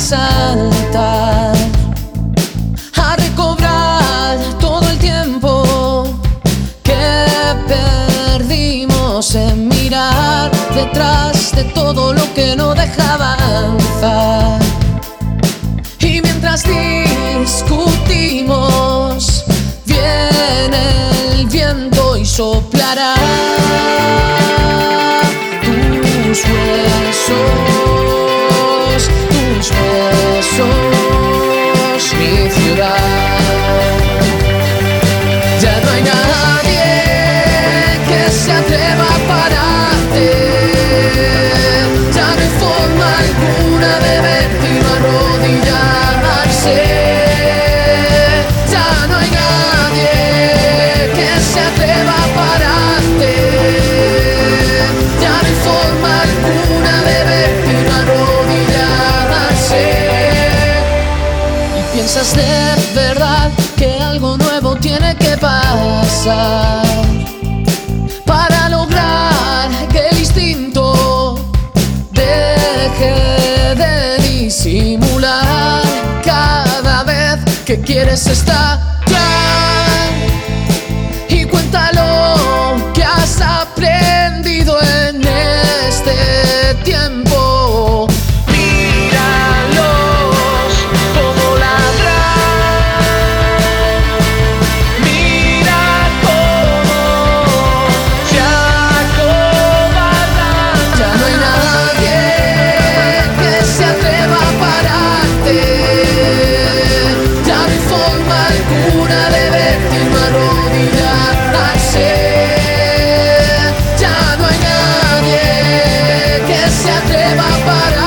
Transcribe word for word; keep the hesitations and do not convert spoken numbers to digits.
saltar, a recobrar todo el tiempo que perdimos en mirar detrás de todo lo que no dejaba avanzar. Y mientras discutimos, viene el viento y soplará tus huesos, tus huesos, mi ciudad. Ya no hay nadie que se atreva a pararte, ya no hay forma alguna de verte y no arrodillarse. Ya no hay nadie que se atreva a pararte, ya no hay forma alguna de verte y no arrodillarse. Y piensas de verdad que algo nuevo tiene que pasar para lograr que el instinto deje de disimular cada vez que quieres estallar. Y cuéntalo que has aprendido en este tiempo. Míralos como ladran, mira cómo se acobardan. Ya no hay nadie que se atreva a pararte, ya no hay forma alguna de verte y no arrodillarse. Ya no hay nadie que se atreva a parar.